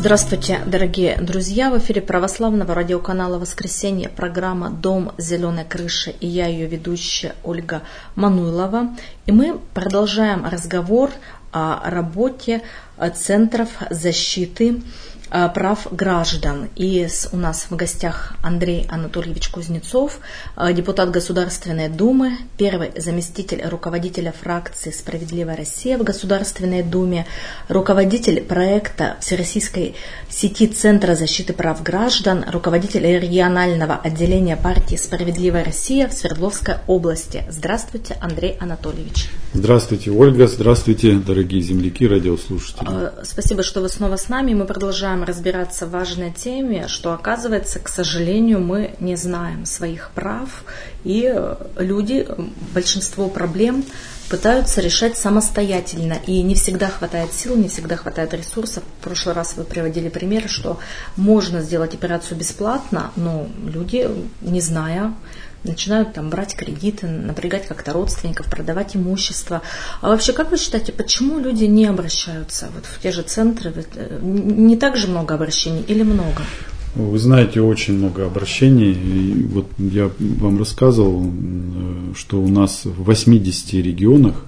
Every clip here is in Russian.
Здравствуйте, дорогие друзья! В эфире православного радиоканала «Воскресенье» программа «Дом зеленой крыши» и я, ее ведущая Ольга Мануйлова. И мы продолжаем разговор о работе центров защиты прав граждан. И у нас в гостях Андрей Анатольевич Кузнецов, депутат Государственной Думы, первый заместитель руководителя фракции «Справедливая Россия» в Государственной Думе, руководитель проекта Всероссийской сети Центра защиты прав граждан, руководитель регионального отделения партии «Справедливая Россия» в Свердловской области. Здравствуйте, Андрей Анатольевич. Здравствуйте, Ольга. Здравствуйте, дорогие земляки, радиослушатели. Спасибо, что вы снова с нами. Мы продолжаем разбираться в важной теме, что, оказывается, к сожалению, мы не знаем своих прав, и люди большинство проблем пытаются решать самостоятельно, и не всегда хватает сил, не всегда хватает ресурсов. В прошлый раз вы приводили пример, что можно сделать операцию бесплатно, но люди, не зная, начинают там брать кредиты, напрягать как-то родственников, продавать имущество. А вообще, как вы считаете, почему люди не обращаются вот в те же центры? Не так же много обращений или много? Вы знаете, очень много обращений. И вот я вам рассказывал, что у нас в 80 регионах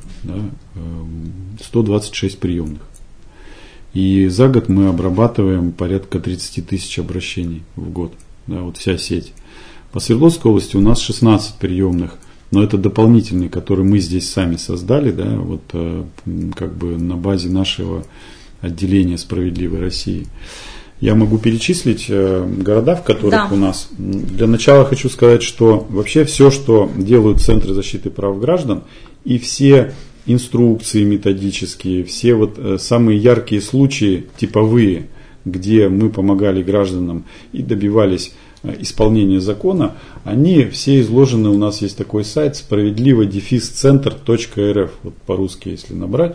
126 приемных. И за год мы обрабатываем порядка 30 тысяч обращений в год. Да, вот вся сеть. По Свердловской области у нас 16 приемных, но это дополнительные, которые мы здесь сами создали, да, вот как бы на базе нашего отделения «Справедливой России». Я могу перечислить города, в которых у нас. Для начала хочу сказать, что вообще все, что делают Центры защиты прав граждан, и все инструкции методические, все вот самые яркие случаи типовые, где мы помогали гражданам и добивались исполнения закона, они все изложены, у нас есть такой сайт справедливо-центр.рф, вот по-русски если набрать,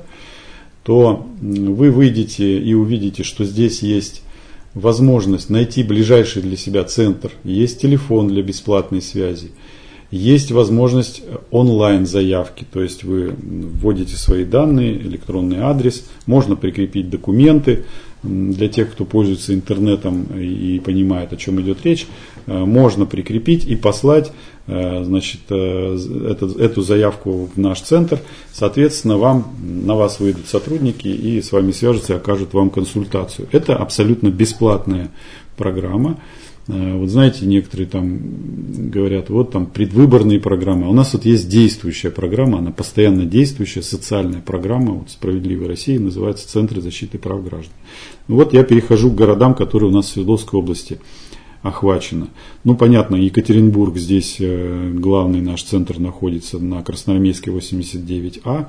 то вы выйдете и увидите, что здесь есть возможность найти ближайший для себя центр, есть телефон для бесплатной связи, есть возможность онлайн заявки, то есть вы вводите свои данные, электронный адрес, можно прикрепить документы. Для тех, кто пользуется интернетом и понимает, о чем идет речь, можно прикрепить и послать, значит, эту заявку в наш центр. Соответственно, на вас выйдут сотрудники и с вами свяжутся и окажут вам консультацию. Это абсолютно бесплатная программа. Вот знаете, некоторые там говорят, вот там предвыборные программы. А у нас вот есть действующая программа, она постоянно действующая, социальная программа вот «Справедливой России», называется «Центры защиты прав граждан». Ну вот я перехожу к городам, которые у нас в Свердловской области охвачены. Ну понятно, Екатеринбург, здесь главный наш центр находится на Красноармейской 89А.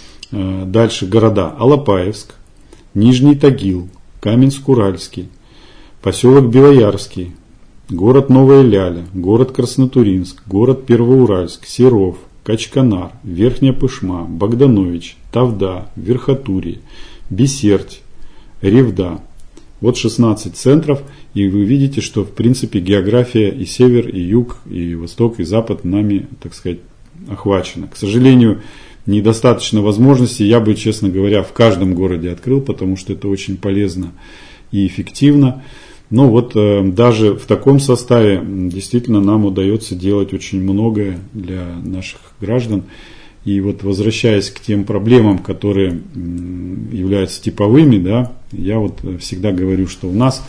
Дальше города: Алапаевск, Нижний Тагил, Каменск-Уральский, поселок Белоярский, город Новая Ляля, город Краснотуринск, город Первоуральск, Серов, Качканар, Верхняя Пышма, Богданович, Тавда, Верхотурье, Бесерть, Ревда. Вот 16 центров, и вы видите, что в принципе география и север, и юг, и восток, и запад нами, так сказать, охвачена. К сожалению, недостаточно возможностей, я бы, честно говоря, в каждом городе открыл, потому что это очень полезно и эффективно. Но вот даже в таком составе действительно нам удается делать очень многое для наших граждан. И вот возвращаясь к тем проблемам, которые являются типовыми, да, я вот всегда говорю, что у нас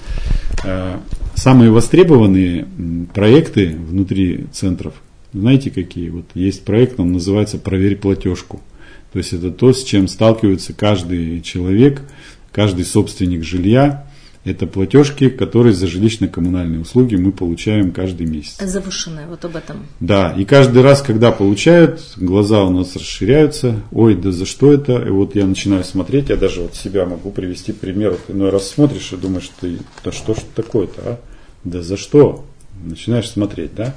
самые востребованные проекты внутри центров, знаете какие? Вот есть проект, он называется «Проверь платежку». То есть это то, с чем сталкивается каждый человек, каждый собственник жилья. Это платежки, которые за жилищно-коммунальные услуги мы получаем каждый месяц. Завышенные, вот об этом. Да, и каждый раз, когда получают, глаза у нас расширяются. Ой, да за что это? И вот я начинаю смотреть, я даже вот себя могу привести пример. Вот иной раз смотришь и думаешь, да что ж такое-то, а? Да за что? Начинаешь смотреть, да?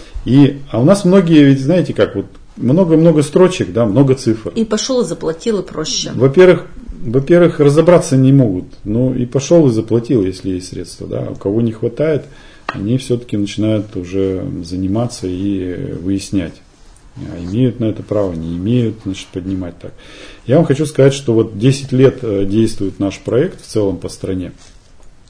А у нас многие, ведь знаете как, вот много-много строчек, да, много цифр. И пошел и заплатил, и проще. Во-первых, разобраться не могут. Ну и пошел и заплатил, если есть средства. Да. У кого не хватает, они все-таки начинают уже заниматься и выяснять. Имеют на это право, не имеют, значит, поднимать так. Я вам хочу сказать, что вот 10 лет действует наш проект в целом по стране.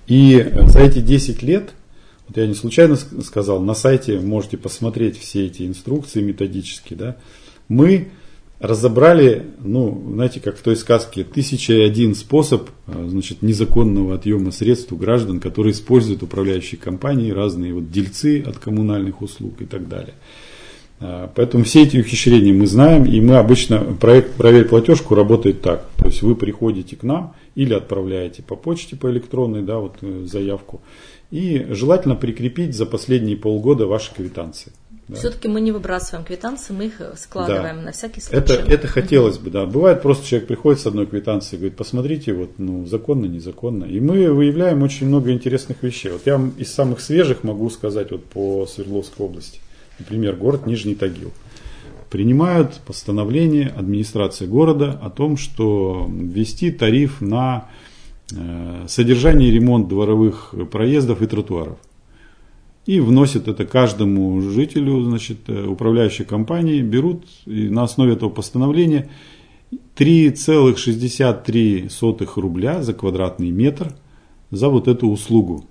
И за эти 10 лет, вот я не случайно сказал, на сайте можете посмотреть все эти инструкции методические, да, мы разобрали, знаете, как в той сказке, 1001 способ, значит, незаконного отъема средств у граждан, которые используют управляющие компании, разные вот дельцы от коммунальных услуг и так далее. Поэтому все эти ухищрения мы знаем, и мы обычно, проект «Проверь платежку» работает так. То есть вы приходите к нам или отправляете по почте, по электронной, да, вот заявку, и желательно прикрепить за последние полгода ваши квитанции. Да. Все-таки мы не выбрасываем квитанции, мы их складываем, да, на всякий случай. Это хотелось бы, да. Бывает просто человек приходит с одной квитанцией и говорит, посмотрите, вот, законно, незаконно. И мы выявляем очень много интересных вещей. Вот я вам из самых свежих могу сказать вот по Свердловской области. Например, город Нижний Тагил. Принимают постановление администрации города о том, что ввести тариф на содержание и ремонт дворовых проездов и тротуаров. И вносят это каждому жителю, значит, управляющей компании, берут и на основе этого постановления 3,63 рубля за квадратный метр за вот эту услугу.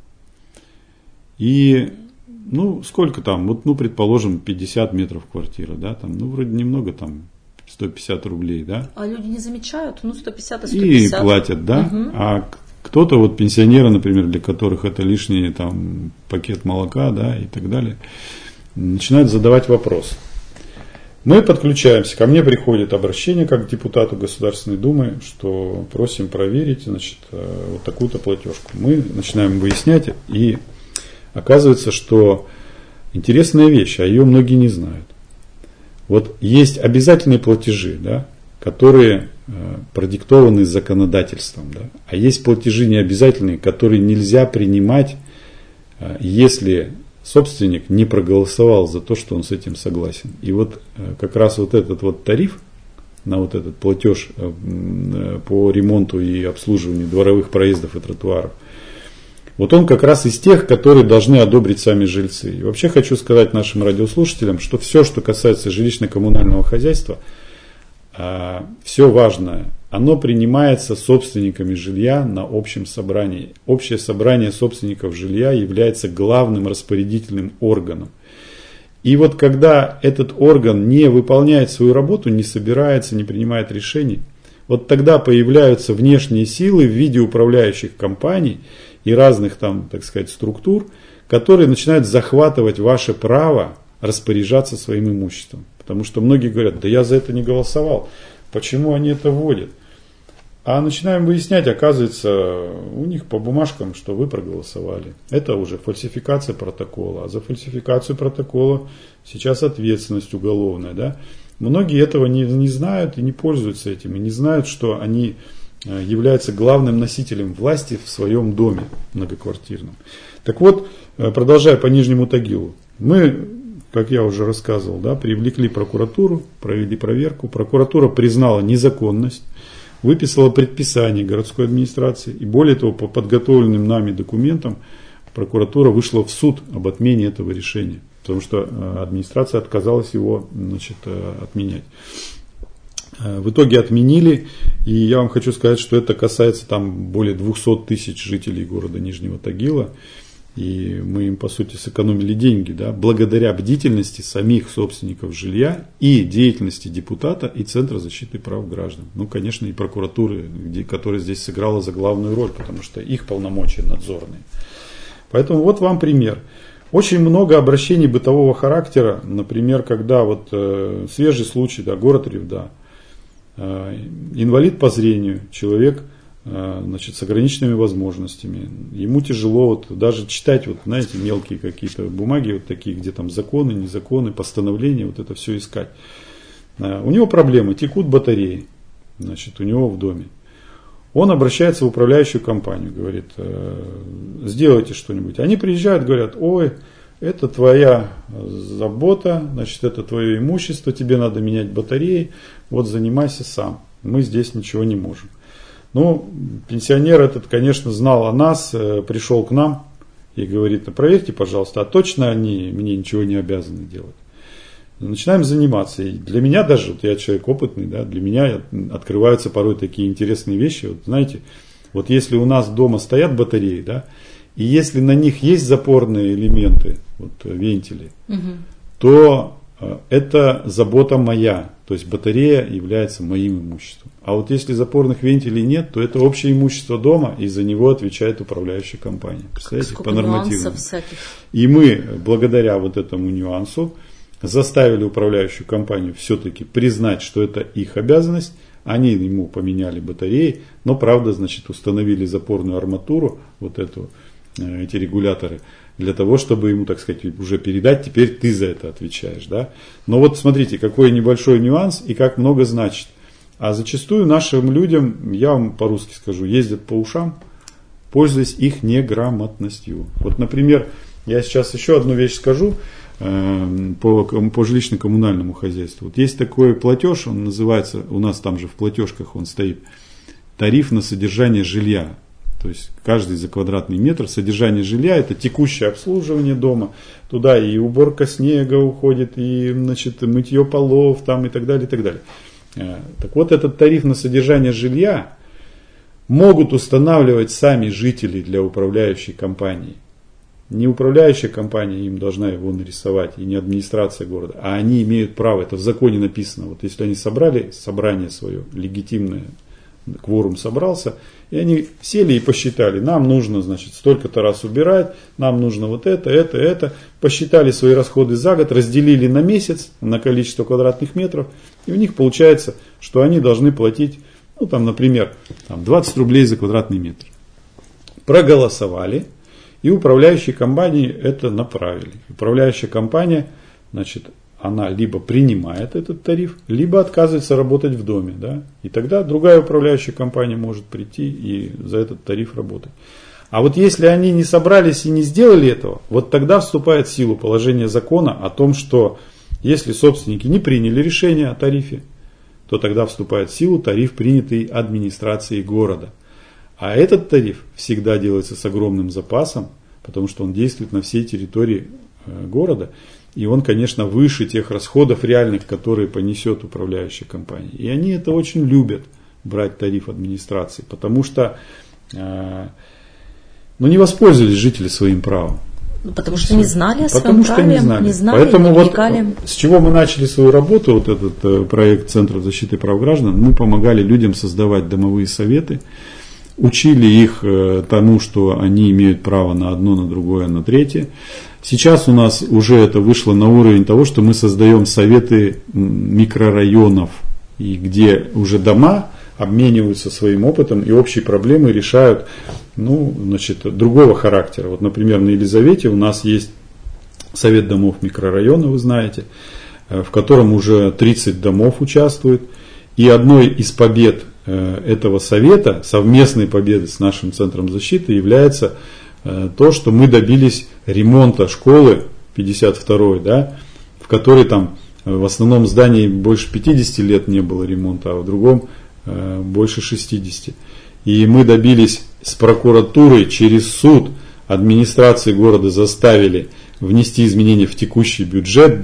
И, сколько там, вот, предположим, 50 метров квартира, да, там, вроде немного, там, 150 рублей, да. А люди не замечают, 150 и 150. И платят, да, А кто-то, вот пенсионеры, например, для которых это лишний там пакет молока, да, и так далее, начинают задавать вопрос. Мы подключаемся, ко мне приходит обращение как к депутату Государственной Думы, что просим проверить, значит, вот такую-то платежку. Мы начинаем выяснять, и оказывается, что интересная вещь, а ее многие не знают. Вот есть обязательные платежи, да, которые продиктованы законодательством, да, а есть платежи необязательные, которые нельзя принимать, если собственник не проголосовал за то, что он с этим согласен. И вот как раз вот этот вот тариф на вот этот платеж по ремонту и обслуживанию дворовых проездов и тротуаров, вот он как раз из тех, которые должны одобрить сами жильцы. И вообще хочу сказать нашим радиослушателям, что все, что касается жилищно-коммунального хозяйства, все важное, оно принимается собственниками жилья на общем собрании. Общее собрание собственников жилья является главным распорядительным органом. И вот когда этот орган не выполняет свою работу, не собирается, не принимает решений, вот тогда появляются внешние силы в виде управляющих компаний и разных там, так сказать, структур, которые начинают захватывать ваше право распоряжаться своим имуществом. Потому что многие говорят, да я за это не голосовал, почему они это вводят? А начинаем выяснять, оказывается, у них по бумажкам, что вы проголосовали. Это уже фальсификация протокола. А за фальсификацию протокола сейчас ответственность уголовная. Да? Многие этого не знают и не пользуются этим. И не знают, что они являются главным носителем власти в своем доме многоквартирном. Так вот, продолжая по Нижнему Тагилу. Мы, как я уже рассказывал, да, привлекли прокуратуру, провели проверку. Прокуратура признала незаконность, выписала предписание городской администрации. И более того, по подготовленным нами документам прокуратура вышла в суд об отмене этого решения. Потому что администрация отказалась его, значит, отменять. В итоге отменили, и я вам хочу сказать, что это касается там более 200 тысяч жителей города Нижнего Тагила. И мы им, по сути, сэкономили деньги, да, благодаря бдительности самих собственников жилья и деятельности депутата и Центра защиты прав граждан. Ну, конечно, и прокуратуры, которая здесь сыграла за главную роль, потому что их полномочия надзорные. Поэтому вот вам пример. Очень много обращений бытового характера, например, когда вот свежий случай, да, город Ревда, инвалид по зрению, человек, значит, с ограниченными возможностями. Ему тяжело вот даже читать, вот, знаете, мелкие какие-то бумаги, вот такие, где там законы, незаконы, постановления, вот это все искать. У него проблемы, текут батареи, значит, у него в доме. Он обращается в управляющую компанию, говорит, сделайте что-нибудь. Они приезжают, говорят, ой, это твоя забота, значит, это твое имущество, тебе надо менять батареи, вот занимайся сам, мы здесь ничего не можем. Ну, пенсионер этот, конечно, знал о нас, пришел к нам и говорит, проверьте, пожалуйста, а точно они мне ничего не обязаны делать. Начинаем заниматься. И для меня даже, вот я человек опытный, да, для меня открываются порой такие интересные вещи. Вот знаете, Вот если у нас дома стоят батареи, да, и если на них есть запорные элементы, вот, вентили, то это забота моя. То есть батарея является моим имуществом. А вот если запорных вентилей нет, то это общее имущество дома, и за него отвечает управляющая компания. Представляете, по нормативному. И мы, благодаря вот этому нюансу, заставили управляющую компанию все-таки признать, что это их обязанность. Они ему поменяли батареи, но правда, значит, установили запорную арматуру, вот эту, эти регуляторы, для того, чтобы ему, так сказать, уже передать, теперь ты за это отвечаешь. Да? Но вот смотрите, какой небольшой нюанс и как много значит. А зачастую нашим людям, я вам по-русски скажу, ездят по ушам, пользуясь их неграмотностью. Вот, например, я сейчас еще одну вещь скажу по жилищно-коммунальному хозяйству. Вот есть такой платеж, он называется, у нас там же в платежках он стоит, тариф на содержание жилья. То есть каждый за квадратный метр содержание жилья — это текущее обслуживание дома. Туда и уборка снега уходит, и, значит, мытье полов там, и так далее, и так далее. Так вот, этот тариф на содержание жилья могут устанавливать сами жители для управляющей компании. Не управляющая компания им должна его нарисовать, и не администрация города, а они имеют право, это в законе написано. Вот если они собрали собрание свое легитимное, кворум собрался, и они сели и посчитали, нам нужно, значит, столько-то раз убирать, нам нужно вот это, посчитали свои расходы за год, разделили на месяц, на количество квадратных метров, и у них получается, что они должны платить, ну там, например, 20 рублей за квадратный метр. Проголосовали, и управляющие компании это направили. Управляющая компания, значит, она либо принимает этот тариф, либо отказывается работать в доме. Да? И тогда другая управляющая компания может прийти и за этот тариф работать. А вот если они не собрались и не сделали этого, вот тогда вступает в силу положение закона о том, что если собственники не приняли решение о тарифе, то тогда вступает в силу тариф, принятый администрацией города. А этот тариф всегда делается с огромным запасом, потому что он действует на всей территории города. И он, конечно, выше тех расходов реальных, которые понесет управляющая компания. И они это очень любят, брать тариф администрации, потому что не воспользовались жители своим правом. Потому что не знали о своем праве, не знали, поэтому не вникали. Вот с чего мы начали свою работу, вот этот проект Центра защиты прав граждан, мы помогали людям создавать домовые советы, учили их тому, что они имеют право на одно, на другое, на третье. Сейчас у нас уже это вышло на уровень того, что мы создаем советы микрорайонов, и где уже дома обмениваются своим опытом и общие проблемы решают другого характера. Вот, например, на Елизавете у нас есть совет домов микрорайона, вы знаете, в котором уже 30 домов участвует. И одной из побед этого совета, совместной победы с нашим Центром защиты, является то, что мы добились ремонта школы 52-й, да, в которой там в основном здании больше 50 лет не было ремонта, а в другом больше 60. И мы добились с прокуратурой через суд, администрации города заставили внести изменения в текущий бюджет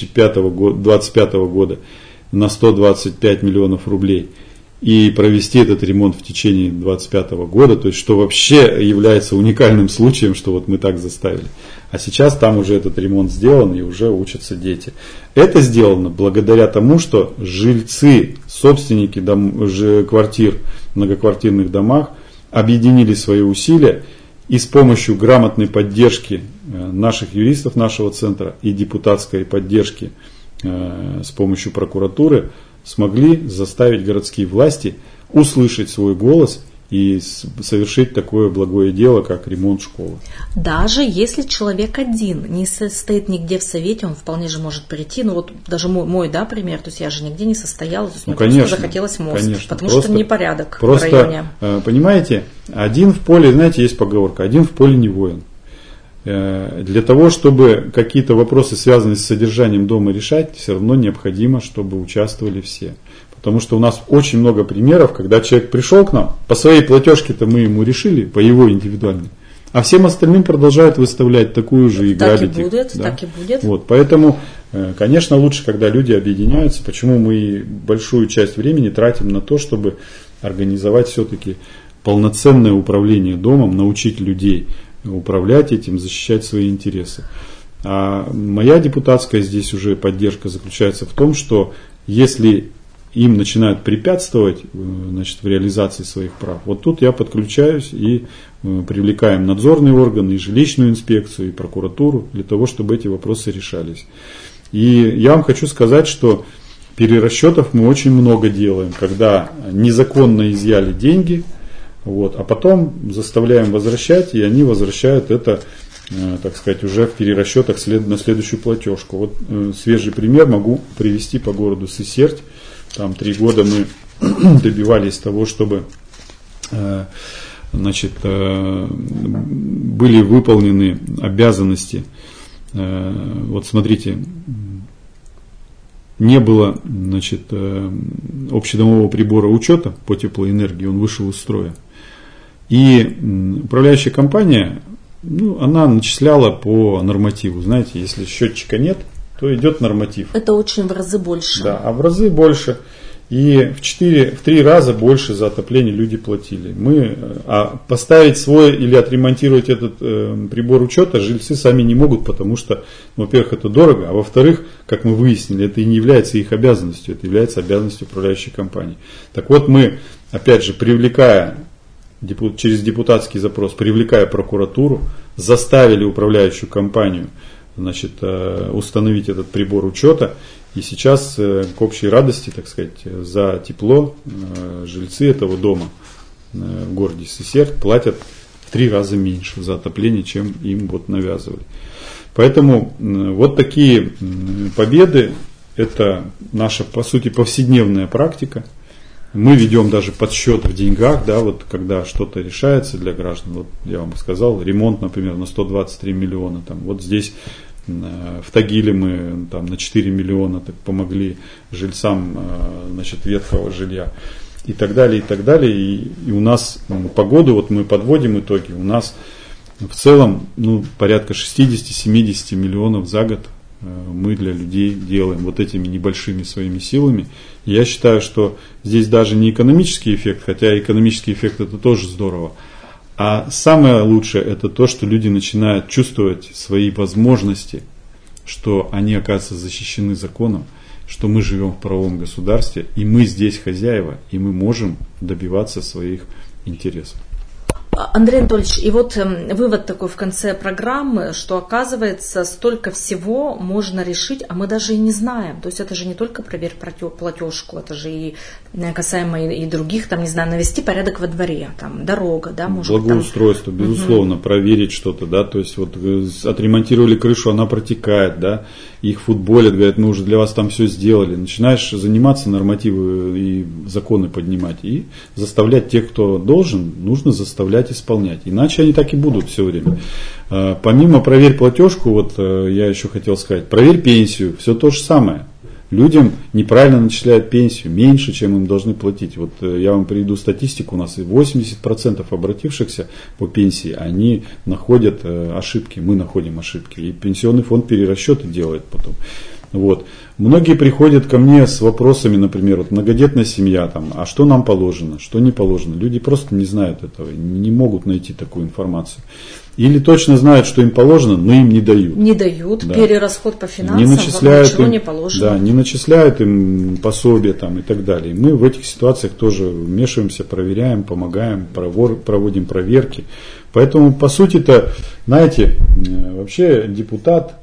2025 года на 125 миллионов рублей. И провести этот ремонт в течение 2025 года, то есть что вообще является уникальным случаем, что вот мы так заставили. А сейчас там уже этот ремонт сделан и уже учатся дети. Это сделано благодаря тому, что жильцы, собственники квартир в многоквартирных домах объединили свои усилия и с помощью грамотной поддержки наших юристов нашего центра и депутатской поддержки с помощью прокуратуры смогли заставить городские власти услышать свой голос и совершить такое благое дело, как ремонт школы. Даже если человек один не состоит нигде в совете, он вполне же может прийти. Ну вот даже мой пример, то есть я же нигде не состояла, то есть мне конечно, просто захотелось мост, конечно, потому что непорядок в районе. Понимаете, один в поле, знаете, есть поговорка, один в поле не воин. Для того, чтобы какие-то вопросы, связанные с содержанием дома, решать, все равно необходимо, чтобы участвовали все. Потому что у нас очень много примеров, когда человек пришел к нам, по своей платежке-то мы ему решили, по его индивидуальной, а всем остальным продолжают выставлять такую же и грабить их. Так и будет. Вот, поэтому, конечно, лучше, когда люди объединяются. Почему мы большую часть времени тратим на то, чтобы организовать все-таки полноценное управление домом, научить людей управлять этим, защищать свои интересы. А моя депутатская здесь уже поддержка заключается в том, что если им начинают препятствовать, значит, в реализации своих прав, вот тут я подключаюсь и привлекаем надзорные органы, и жилищную инспекцию, и прокуратуру для того, чтобы эти вопросы решались. И я вам хочу сказать, что перерасчетов мы очень много делаем, когда незаконно изъяли деньги, вот, а потом заставляем возвращать, и они возвращают это, так сказать, уже в перерасчетах на следующую платежку. Вот свежий пример могу привести по городу Сысерть. Там 3 года мы добивались того, чтобы, значит, были выполнены обязанности. Вот смотрите, не было, значит, общедомового прибора учета по теплоэнергии, он вышел из строя. И управляющая компания, она начисляла по нормативу. Знаете, если счетчика нет, то идет норматив. Это очень в разы больше. Да, а в разы больше. И в 3 раза больше за отопление люди платили. А поставить свой или отремонтировать этот прибор учета жильцы сами не могут, потому что, во-первых, это дорого, а во-вторых, как мы выяснили, это и не является их обязанностью, это является обязанностью управляющей компании. Так вот, мы, опять же, через депутатский запрос, привлекая прокуратуру, заставили управляющую компанию, значит, установить этот прибор учета. И сейчас к общей радости, так сказать, за тепло жильцы этого дома в городе Сысерть платят в 3 раза меньше за отопление, чем им вот навязывали. Поэтому вот такие победы, это наша, по сути, повседневная практика. Мы ведем даже подсчет в деньгах, да, вот когда что-то решается для граждан. Вот я вам сказал, ремонт, например, на 123 миллиона. Там, вот здесь в Тагиле мы там, на 4 миллиона так, помогли жильцам, значит, ветхого жилья. И так далее, и так далее. И у нас по году, вот мы подводим итоги, у нас в целом порядка 60-70 миллионов за год мы для людей делаем вот этими небольшими своими силами. И я считаю, что здесь даже не экономический эффект, хотя экономический эффект это тоже здорово, а самое лучшее это то, что люди начинают чувствовать свои возможности, что они, оказывается, защищены законом, что мы живем в правовом государстве, и мы здесь хозяева, и мы можем добиваться своих интересов. Андрей Анатольевич, и вот вывод такой в конце программы, что оказывается столько всего можно решить, а мы даже и не знаем. То есть это же не только проверь платежку, это же и касаемо и других, там, не знаю, навести порядок во дворе, там, дорога, да, может быть. Благоустройство, безусловно, проверить что-то, да, то есть вот отремонтировали крышу, она протекает, да, их футболят, говорят, мы уже для вас там все сделали. Начинаешь заниматься, нормативы и законы поднимать, и заставлять тех, кто должен, нужно заставлять исполнять. Иначе они так и будут все время. Помимо проверь платежку, вот я еще хотел сказать, проверь пенсию, все то же самое. Людям неправильно начисляют пенсию, меньше, чем им должны платить. Вот я вам приведу статистику, у нас и 80% обратившихся по пенсии, они находят ошибки, мы находим ошибки. И пенсионный фонд перерасчеты делает потом. Вот. Многие приходят ко мне с вопросами, например, вот многодетная семья, там, а что нам положено, что не положено. Люди просто не знают этого, не могут найти такую информацию. Или точно знают, что им положено, но им не дают. Не дают, да. Перерасход по финансам, не начисляют ничего им, не положено. Да, не начисляют им пособия там, и так далее. И мы в этих ситуациях тоже вмешиваемся, проверяем, помогаем, проводим проверки. Поэтому, по сути-то, знаете, вообще депутат,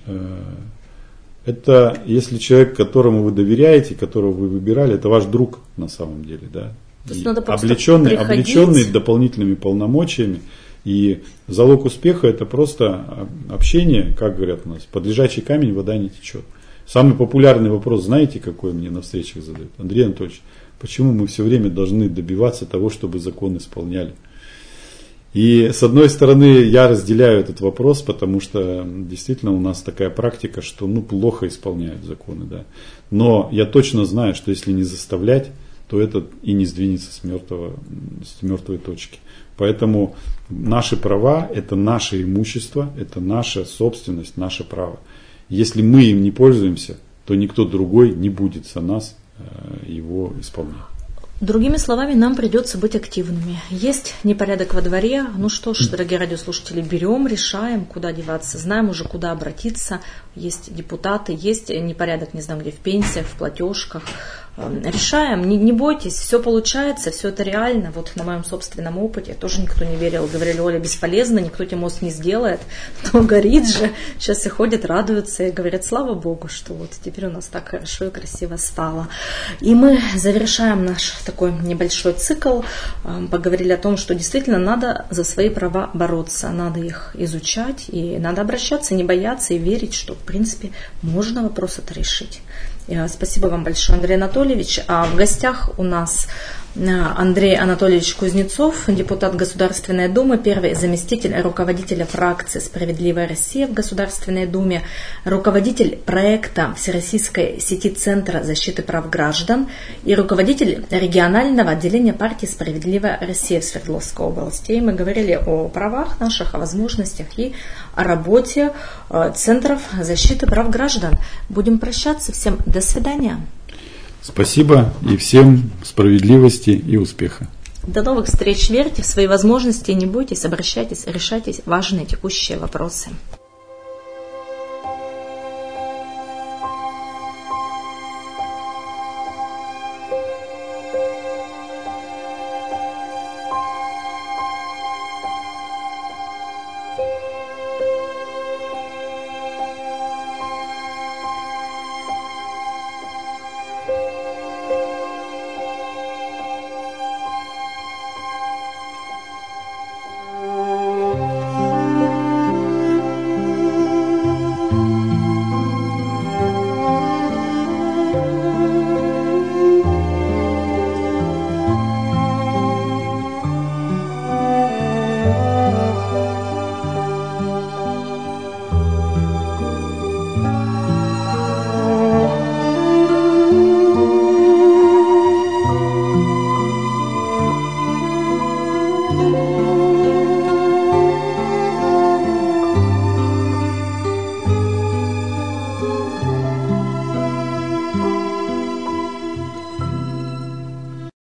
это если человек, которому вы доверяете, которого вы выбирали, это ваш друг на самом деле, да? Облеченный дополнительными полномочиями. И залог успеха это просто общение, как говорят у нас, под лежачий камень вода не течет. Самый популярный вопрос, знаете, какой мне на встречах задают? Андрей Анатольевич, почему мы все время должны добиваться того, чтобы закон исполняли? И с одной стороны я разделяю этот вопрос, потому что действительно у нас такая практика, что плохо исполняют законы. Да? Но я точно знаю, что если не заставлять, то это и не сдвинется с мертвой точки. Поэтому наши права – это наше имущество, это наша собственность, наше право. Если мы им не пользуемся, то никто другой не будет за нас его исполнять. Другими словами, нам придется быть активными. Есть непорядок во дворе. Ну что ж, дорогие радиослушатели, берем, решаем, куда деваться. Знаем уже, куда обратиться. Есть депутаты, есть непорядок, не знаю, где в пенсиях, в платежках. Решаем, не бойтесь, все получается, все это реально. Вот на моем собственном опыте тоже никто не верил. Говорили: Оля, бесполезно, никто тебе мост не сделает. Но горит же. Сейчас все ходят, радуются и говорят: слава Богу, что вот теперь у нас так хорошо и красиво стало. И мы завершаем наш такой небольшой цикл. Поговорили о том, что действительно надо за свои права бороться, надо их изучать, и надо обращаться, не бояться и верить, что в принципе можно вопрос это решить. Спасибо вам большое, Андрей Анатольевич. А в гостях у нас Андрей Анатольевич Кузнецов, депутат Государственной Думы, первый заместитель руководителя фракции «Справедливая Россия» в Государственной Думе, руководитель проекта Всероссийской сети Центра защиты прав граждан и руководитель регионального отделения партии «Справедливая Россия» в Свердловской области. И мы говорили о правах наших, о возможностях и о работе Центров защиты прав граждан. Будем прощаться. Всем до свидания. Спасибо и всем справедливости и успеха. До новых встреч. Верьте в свои возможности, не бойтесь, обращайтесь, решайте важные текущие вопросы.